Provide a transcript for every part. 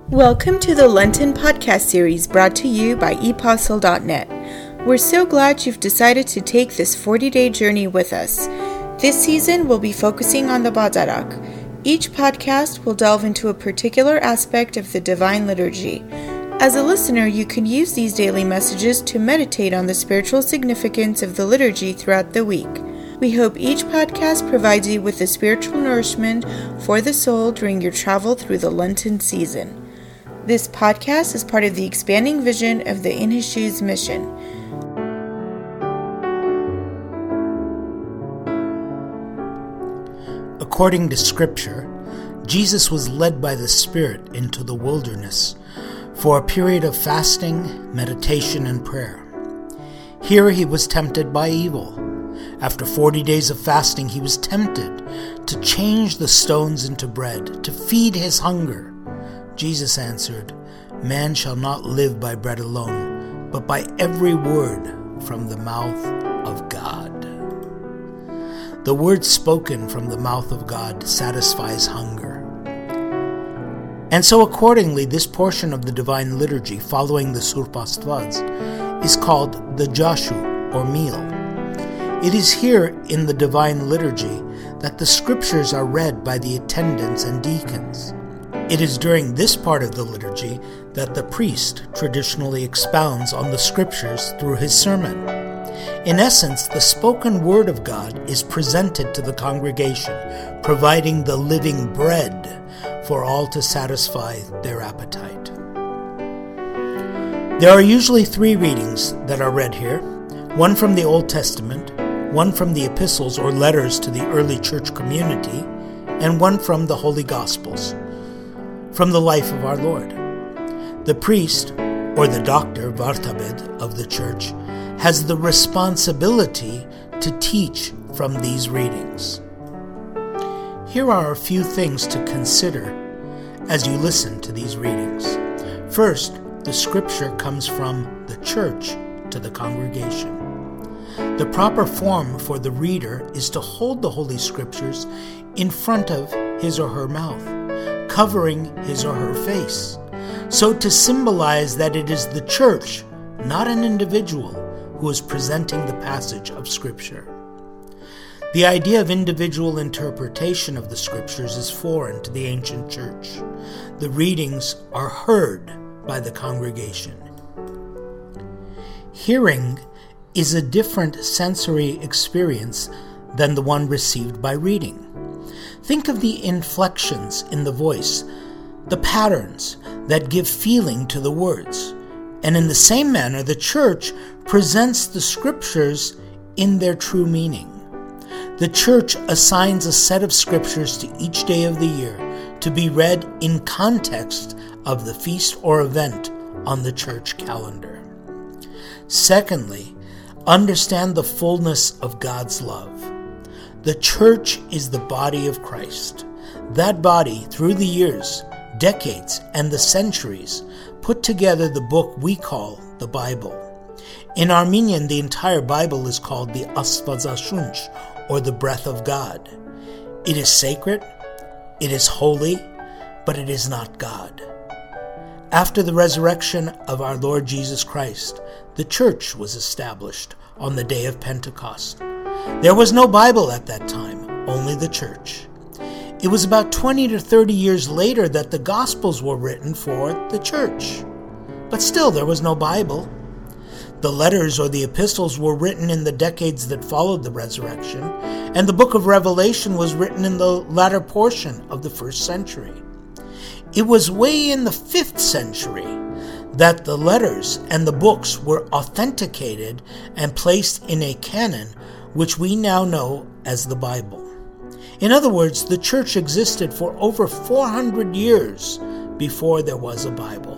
Welcome to the Lenten podcast series brought to you by ePostle.net. We're so glad you've decided to take this 40-day journey with us. This season, we'll be focusing on the Badarak. Each podcast will delve into a particular aspect of the Divine Liturgy. As a listener, you can use these daily messages to meditate on the spiritual significance of the liturgy throughout the week. We hope each podcast provides you with the spiritual nourishment for the soul during your travel through the Lenten season. This podcast is part of the expanding vision of the In His Shoes mission. According to Scripture, Jesus was led by the Spirit into the wilderness for a period of fasting, meditation, and prayer. Here he was tempted by evil. After 40 days of fasting, he was tempted to change the stones into bread, to feed his hunger. Jesus answered, "Man shall not live by bread alone, but by every word from the mouth of God." The word spoken from the mouth of God satisfies hunger. And so accordingly, this portion of the Divine Liturgy following the Surpastvaz is called the Jashu, or meal. It is here in the Divine Liturgy that the Scriptures are read by the attendants and deacons. It is during this part of the liturgy that the priest traditionally expounds on the Scriptures through his sermon. In essence, the spoken word of God is presented to the congregation, providing the living bread for all to satisfy their appetite. There are usually 3 readings that are read here, one from the Old Testament, one from the epistles or letters to the early church community, and one from the Holy Gospels, from the life of our Lord. The priest, or the doctor, Vartabed, of the church, has the responsibility to teach from these readings. Here are a few things to consider as you listen to these readings. First, the Scripture comes from the church to the congregation. The proper form for the reader is to hold the Holy Scriptures in front of his or her mouth, covering his or her face, so to symbolize that it is the church, not an individual, who is presenting the passage of Scripture. The idea of individual interpretation of the Scriptures is foreign to the ancient church. The readings are heard by the congregation. Hearing is a different sensory experience than the one received by reading. Think of the inflections in the voice, the patterns that give feeling to the words. And in the same manner, the church presents the Scriptures in their true meaning. The church assigns a set of Scriptures to each day of the year to be read in context of the feast or event on the church calendar. Secondly, understand the fullness of God's love. The church is the body of Christ. That body, through the years, decades, and the centuries, put together the book we call the Bible. In Armenian, the entire Bible is called the Asvazashunch, or the breath of God. It is sacred, it is holy, but it is not God. After the resurrection of our Lord Jesus Christ, the church was established on the day of Pentecost. There was no Bible at that time, only the church. It was about 20 to 30 years later that the Gospels were written for the church. But still, there was no Bible. The letters or the epistles were written in the decades that followed the resurrection, and the book of Revelation was written in the latter portion of the 1st century. It was way in the 5th century that the letters and the books were authenticated and placed in a canon which we now know as the Bible. In other words, the church existed for over 400 years before there was a Bible.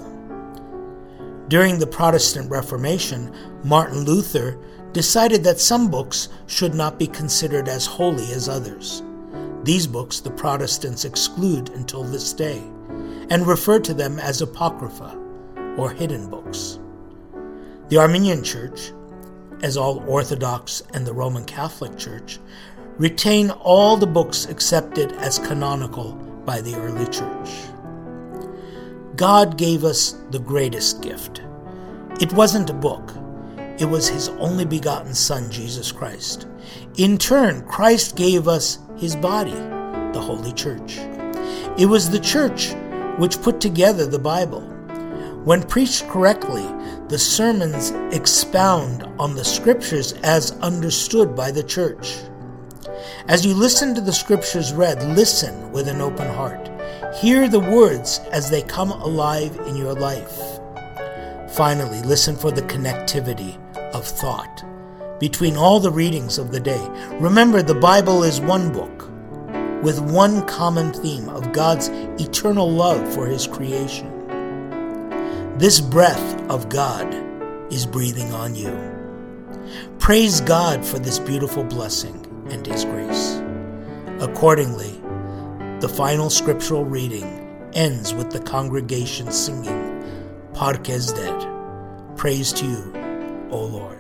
During the Protestant Reformation, Martin Luther decided that some books should not be considered as holy as others. These books the Protestants exclude until this day and refer to them as apocrypha, or hidden books. The Armenian Church, as all Orthodox and the Roman Catholic Church, retain all the books accepted as canonical by the early church. God gave us the greatest gift. It wasn't a book. It was His only begotten Son, Jesus Christ. In turn, Christ gave us His body, the Holy Church. It was the Church which put together the Bible. When preached correctly, the sermons expound on the Scriptures as understood by the Church. As you listen to the Scriptures read, listen with an open heart. Hear the words as they come alive in your life. Finally, listen for the connectivity of thought between all the readings of the day. Remember, the Bible is one book with one common theme of God's eternal love for His creation. This breath of God is breathing on you. Praise God for this beautiful blessing and His grace. Accordingly, the final scriptural reading ends with the congregation singing Parques Det. Praise to you, O Lord.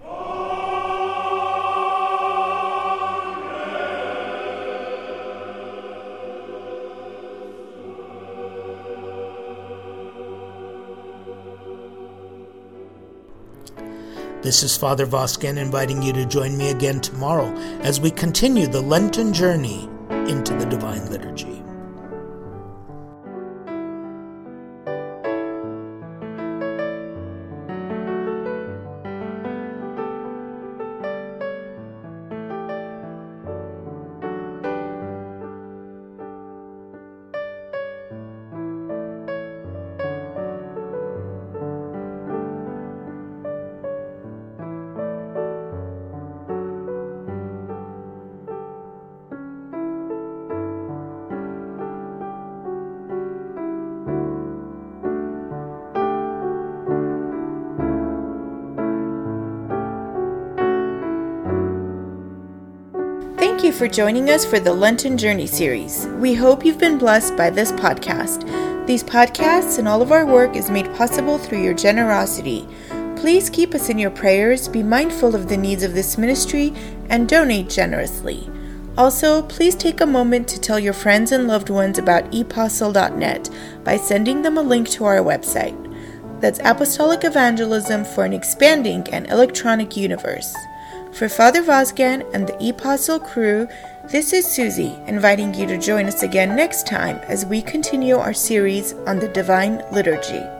This is Father Vosken inviting you to join me again tomorrow as we continue the Lenten journey into the Divine Liturgy. Thank you for joining us for the Lenten Journey series. We hope you've been blessed by this podcast. These podcasts and all of our work is made possible through your generosity. Please keep us in your prayers, be mindful of the needs of this ministry, and donate generously. Also, please take a moment to tell your friends and loved ones about ePostle.net by sending them a link to our website. That's apostolic evangelism for an expanding and electronic universe. For Father Vosken and the ePostle crew, this is Susie, inviting you to join us again next time as we continue our series on the Divine Liturgy.